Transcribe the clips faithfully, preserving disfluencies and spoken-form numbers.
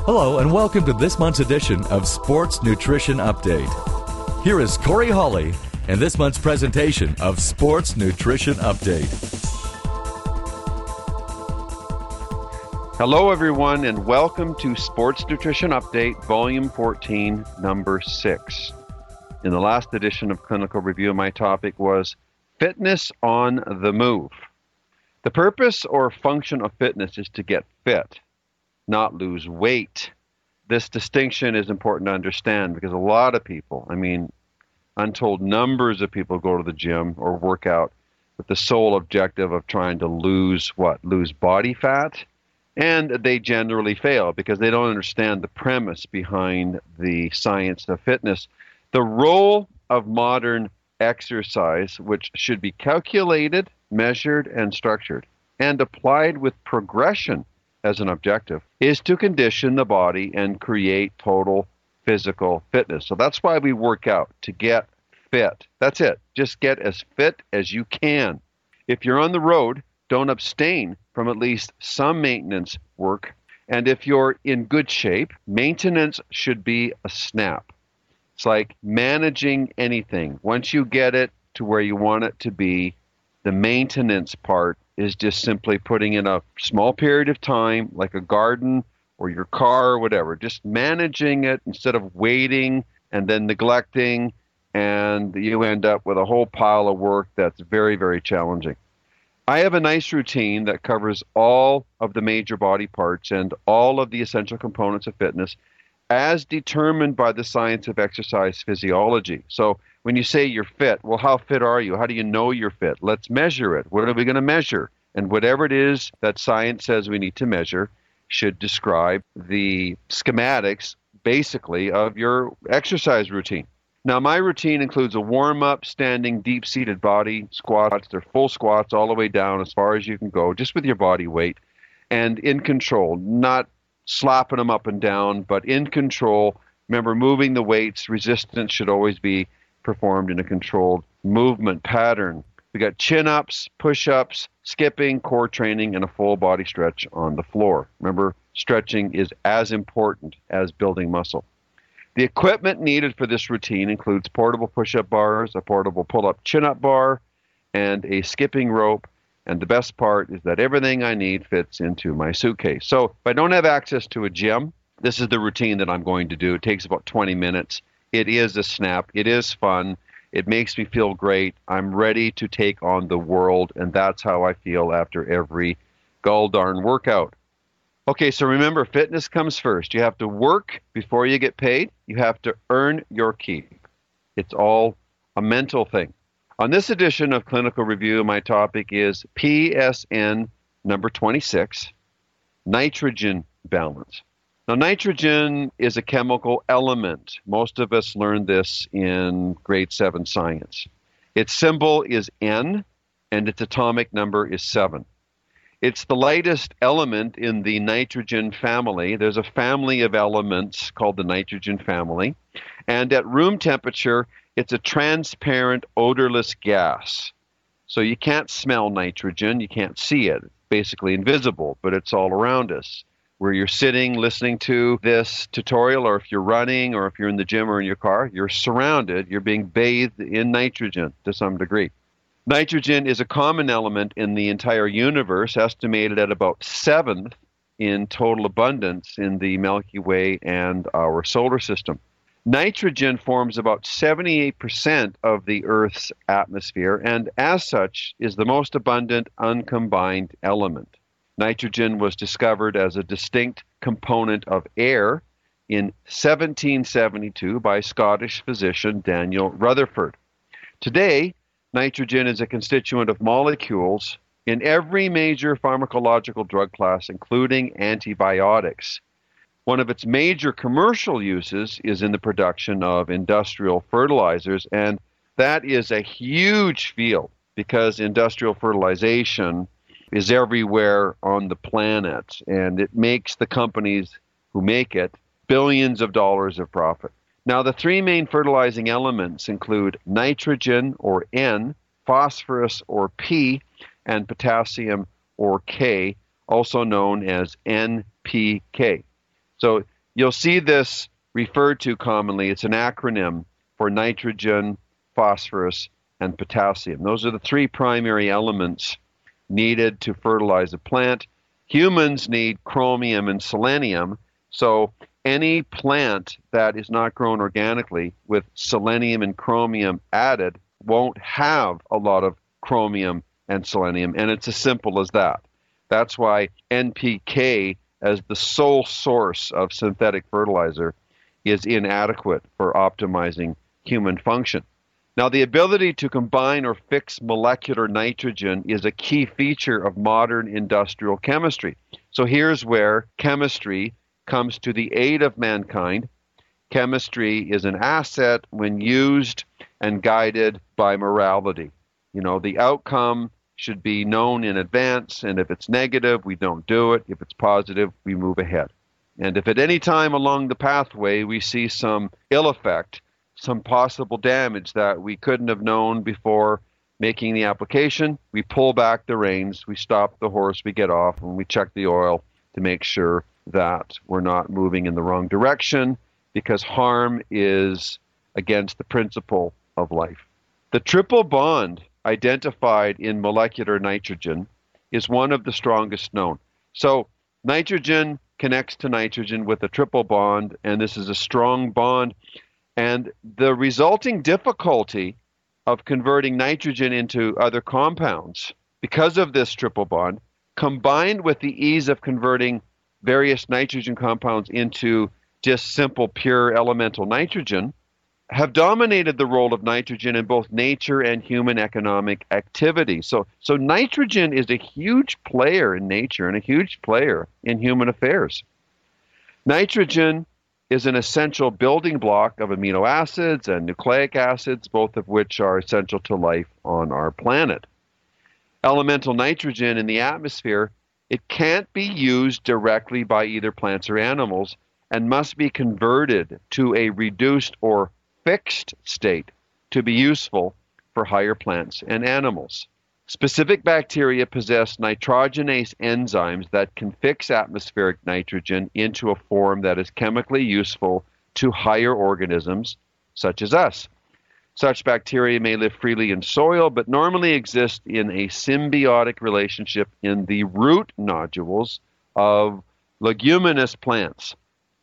Hello and welcome to this month's edition of Sports Nutrition Update. Here is Corey Hawley and this month's presentation of Sports Nutrition Update. Hello everyone and welcome to Sports Nutrition Update, Volume fourteen, Number six. In the last edition of Clinical Review, my topic was Fitness on the Move. The purpose or function of fitness is to get fit, not lose weight. This distinction is important to understand because a lot of people, I mean, untold numbers of people go to the gym or work out with the sole objective of trying to lose what? Lose body fat. And they generally fail because they don't understand the premise behind the science of fitness. The role of modern exercise, which should be calculated, measured, and structured, and applied with progression as an objective, is to condition the body and create total physical fitness. So that's why we work out, to get fit. That's it. Just get as fit as you can. If you're on the road, don't abstain from at least some maintenance work. And if you're in good shape, maintenance should be a snap. It's like managing anything. Once you get it to where you want it to be, the maintenance part is just simply putting in a small period of time, like a garden or your car or whatever, just managing it instead of waiting and then neglecting, and you end up with a whole pile of work that's very, very challenging. I have a nice routine that covers all of the major body parts and all of the essential components of fitness as determined by the science of exercise physiology. So when you say you're fit, well, how fit are you? How do you know you're fit? Let's measure it. What are we going to measure? And whatever it is that science says we need to measure should describe the schematics, basically, of your exercise routine. Now, my routine includes a warm-up, standing, deep-seated body squats. They're full squats all the way down as far as you can go, just with your body weight, and in control, not slapping them up and down, but in control. Remember, moving the weights, resistance should always be performed in a controlled movement pattern. We got chin-ups, push-ups, skipping, core training, and a full body stretch on the floor. Remember, stretching is as important as building muscle. The equipment needed for this routine includes portable push-up bars, a portable pull-up chin-up bar, and a skipping rope. And the best part is that everything I need fits into my suitcase. So if I don't have access to a gym, this is the routine that I'm going to do. It takes about twenty minutes. It is a snap. It is fun. It makes me feel great. I'm ready to take on the world, and that's how I feel after every gall darn workout. Okay, so remember, fitness comes first. You have to work before you get paid. You have to earn your keep. It's all a mental thing. On this edition of Clinical Review, my topic is P S N number twenty-six, nitrogen balance. Now, nitrogen is a chemical element. Most of us learned this in grade seven science. Its symbol is N, and its atomic number is seven. It's the lightest element in the nitrogen family. There's a family of elements called the nitrogen family. And at room temperature, it's a transparent, odorless gas. So you can't smell nitrogen. You can't see it. It's basically invisible, but it's all around us. Where you're sitting listening to this tutorial, or if you're running, or if you're in the gym or in your car, you're surrounded. You're being bathed in nitrogen to some degree. Nitrogen is a common element in the entire universe, estimated at about seventh in total abundance in the Milky Way and our solar system. Nitrogen forms about seventy-eight percent of the Earth's atmosphere, and as such is the most abundant uncombined element. Nitrogen was discovered as a distinct component of air in seventeen seventy-two by Scottish physician Daniel Rutherford. Today, nitrogen is a constituent of molecules in every major pharmacological drug class, including antibiotics. One of its major commercial uses is in the production of industrial fertilizers, and that is a huge field because industrial fertilization is everywhere on the planet, and it makes the companies who make it billions of dollars of profit. Now, the three main fertilizing elements include nitrogen, or N, phosphorus, or P, and potassium, or K, also known as N P K. So You'll see this referred to commonly. It's an acronym for nitrogen, phosphorus, and potassium. Those are the three primary elements needed to fertilize a plant. Humans need chromium and selenium, so any plant that is not grown organically with selenium and chromium added won't have a lot of chromium and selenium, and it's as simple as that. That's why N P K, as the sole source of synthetic fertilizer, is inadequate for optimizing human function. Now, the ability to combine or fix molecular nitrogen is a key feature of modern industrial chemistry. So here's where chemistry comes to the aid of mankind. Chemistry is an asset when used and guided by morality. You know, the outcome should be known in advance, and if it's negative, we don't do it. If it's positive, we move ahead. And if at any time along the pathway we see some ill effect, some possible damage that we couldn't have known before making the application, we pull back the reins, we stop the horse, we get off, and we check the oil to make sure that we're not moving in the wrong direction, because harm is against the principle of life. The triple bond identified in molecular nitrogen is one of the strongest known. So nitrogen connects to nitrogen with a triple bond, and this is a strong bond. And the resulting difficulty of converting nitrogen into other compounds because of this triple bond, combined with the ease of converting various nitrogen compounds into just simple pure elemental nitrogen, have dominated the role of nitrogen in both nature and human economic activity. So, so nitrogen is a huge player in nature and a huge player in human affairs. Nitrogen is an essential building block of amino acids and nucleic acids, both of which are essential to life on our planet. Elemental nitrogen in the atmosphere, it can't be used directly by either plants or animals and must be converted to a reduced or fixed state to be useful for higher plants and animals. Specific bacteria possess nitrogenase enzymes that can fix atmospheric nitrogen into a form that is chemically useful to higher organisms, such as us. Such bacteria may live freely in soil, but normally exist in a symbiotic relationship in the root nodules of leguminous plants.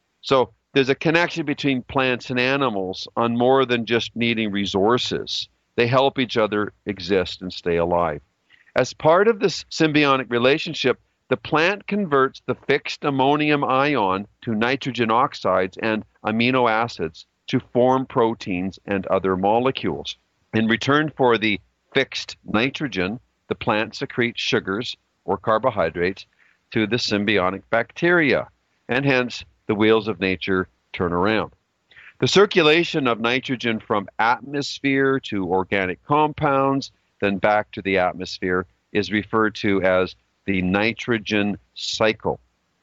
So there's a connection between plants and animals on more than just needing resources. They help each other exist and stay alive. As part of this symbiotic relationship, the plant converts the fixed ammonium ion to nitrogen oxides and amino acids to form proteins and other molecules. In return for the fixed nitrogen, the plant secretes sugars or carbohydrates to the symbiotic bacteria, and hence the wheels of nature turn around. The circulation of nitrogen from atmosphere to organic compounds, then back to the atmosphere, is referred to as the nitrogen cycle.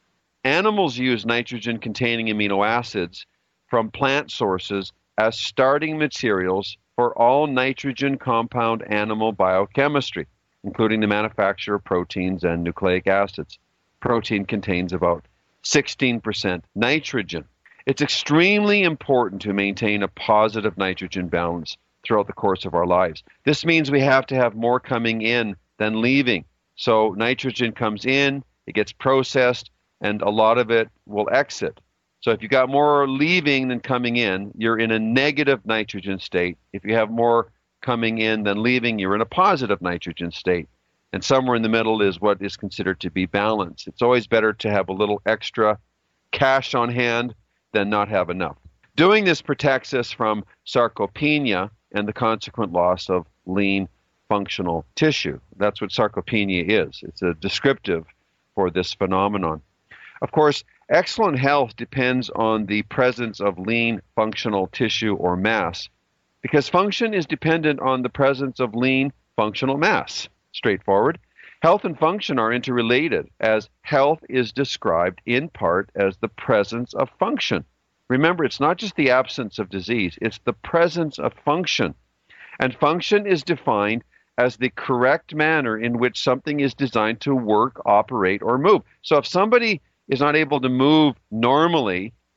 Animals use nitrogen-containing amino acids from plant sources as starting materials for all nitrogen compound animal biochemistry, including the manufacture of proteins and nucleic acids. Protein contains about sixteen percent nitrogen. It's extremely important to maintain a positive nitrogen balance throughout the course of our lives. This means we have to have more coming in than leaving. So nitrogen comes in, it gets processed, and a lot of it will exit. So if you got more leaving than coming in, you're in a negative nitrogen state. If you have more coming in than leaving, you're in a positive nitrogen state. And somewhere in the middle is what is considered to be balance. It's always better to have a little extra cash on hand than not have enough. Doing this protects us from sarcopenia and the consequent loss of lean functional tissue. That's what sarcopenia is. It's a descriptive for this phenomenon. Of course, excellent health depends on the presence of lean functional tissue or mass, because function is dependent on the presence of lean functional mass. Straightforward. Health and function are interrelated, as health is described in part as the presence of function. Remember, it's not just the absence of disease, it's the presence of function. And function is defined as the correct manner in which something is designed to work, operate, or move. So if somebody is not able to move normally,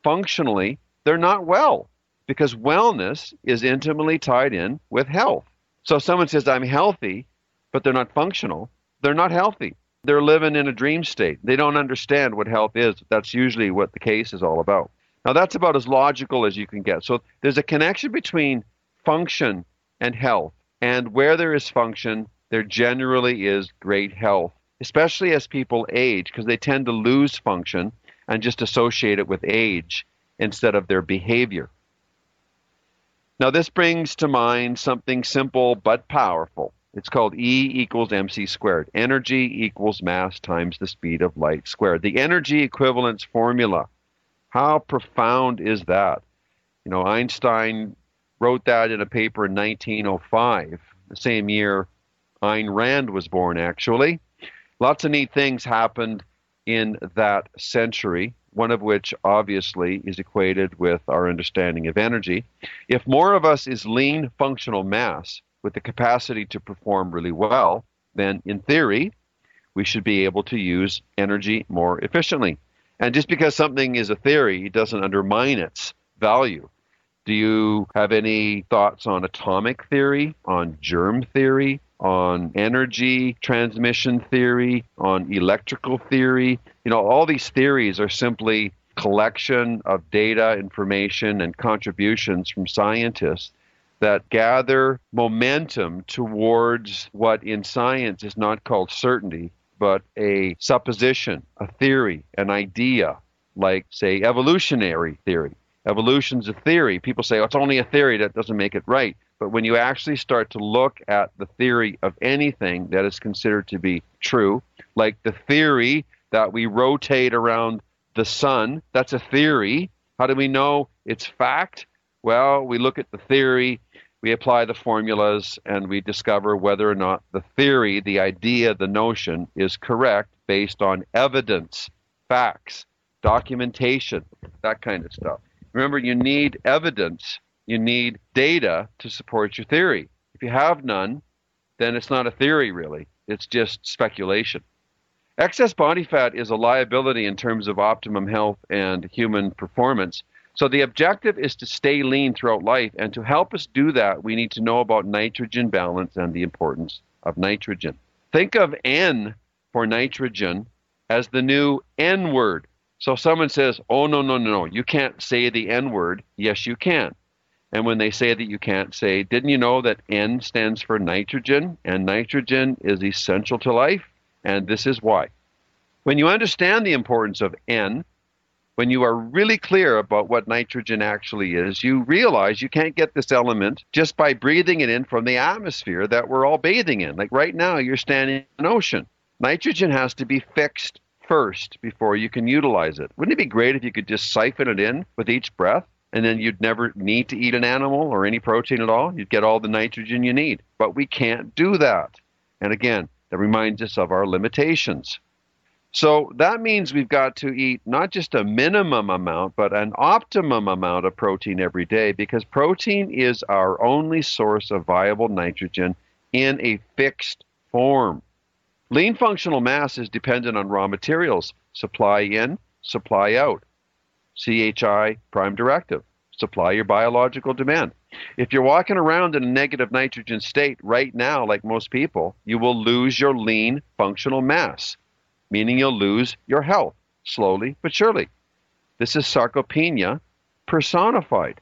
functionally, they're not well, because wellness is intimately tied in with health. So if someone says, I'm healthy, but they're not functional, they're not healthy. They're living in a dream state. They don't understand what health is. That's usually what the case is all about. Now, that's about as logical as you can get. So there's a connection between function and health. And where there is function, there generally is great health, especially as people age, because they tend to lose function and just associate it with age instead of their behavior. Now, this brings to mind something simple but powerful. It's called E equals mc squared. Energy equals mass times the speed of light squared. The energy equivalence formula. How profound is that? You know, Einstein wrote that in a paper in nineteen oh five, the same year Ayn Rand was born, actually. Lots of neat things happened in that century, one of which obviously is equated with our understanding of energy. If more of us is lean functional mass with the capacity to perform really well, then in theory, we should be able to use energy more efficiently. And just because something is a theory doesn't undermine its value. Do you have any thoughts on atomic theory, on germ theory, on energy transmission theory, on electrical theory? You know, all these theories are simply collection of data, information, and contributions from scientists that gather momentum towards what in science is not called certainty, but a supposition, a theory, an idea, like, say, evolutionary theory. Evolution's a theory. People say, oh, it's only a theory. That doesn't make it right. But when you actually start to look at the theory of anything that is considered to be true, like the theory that we rotate around the sun, that's a theory. How do we know it's fact? Well, we look at the theory, we apply the formulas, and we discover whether or not the theory, the idea, the notion is correct based on evidence, facts, documentation, that kind of stuff. Remember, you need evidence, you need data to support your theory. If you have none, then it's not a theory really, it's just speculation. Excess body fat is a liability in terms of optimum health and human performance. So the objective is to stay lean throughout life, and to help us do that, we need to know about nitrogen balance and the importance of nitrogen. Think of N for nitrogen as the new N word. So someone says, oh, no, no, no, no, you can't say the N word. Yes, you can. And when they say that you can't say, didn't you know that N stands for nitrogen, and nitrogen is essential to life? And this is why. When you understand the importance of N, when you are really clear about what nitrogen actually is, you realize you can't get this element just by breathing it in from the atmosphere that we're all bathing in. Like right now, you're standing in an ocean. Nitrogen has to be fixed first before you can utilize it. Wouldn't it be great if you could just siphon it in with each breath, and then you'd never need to eat an animal or any protein at all? You'd get all the nitrogen you need. But we can't do that. And again, that reminds us of our limitations. So that means we've got to eat not just a minimum amount, but an optimum amount of protein every day, because protein is our only source of viable nitrogen in a fixed form. Lean functional mass is dependent on raw materials, supply in, supply out. C H I prime directive, supply your biological demand. If you're walking around in a negative nitrogen state right now, like most people, you will lose your lean functional mass, meaning you'll lose your health, slowly but surely. This is sarcopenia personified.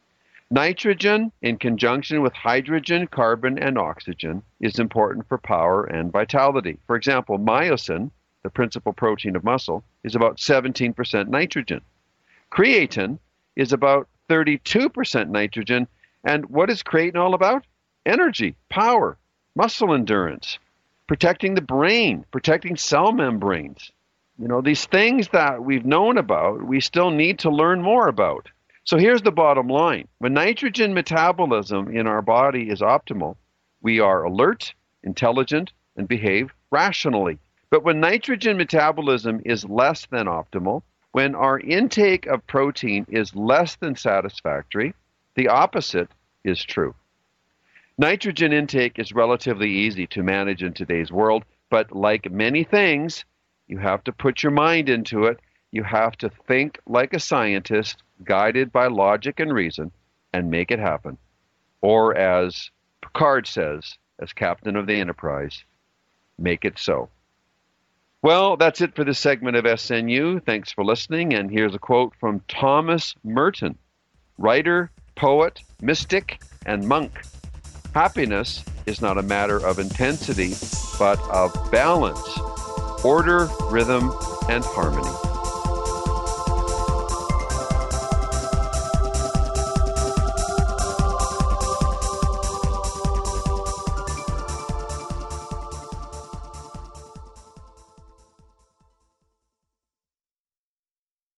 Nitrogen, in conjunction with hydrogen, carbon, and oxygen, is important for power and vitality. For example, myosin, the principal protein of muscle, is about seventeen percent nitrogen. Creatine is about thirty-two percent nitrogen. And what is creatine all about? Energy, power, muscle endurance, protecting the brain, protecting cell membranes. You know, these things that we've known about, we still need to learn more about. So here's the bottom line. When nitrogen metabolism in our body is optimal, we are alert, intelligent, and behave rationally. But when nitrogen metabolism is less than optimal, when our intake of protein is less than satisfactory, the opposite is true. Nitrogen intake is relatively easy to manage in today's world, but like many things, you have to put your mind into it, you have to think like a scientist, guided by logic and reason, and make it happen. Or as Picard says, as captain of the Enterprise, make it so. Well, that's it for this segment of S N U. Thanks for listening, and here's a quote from Thomas Merton, writer, poet, mystic, and monk. Happiness is not a matter of intensity, but of balance, order, rhythm, and harmony.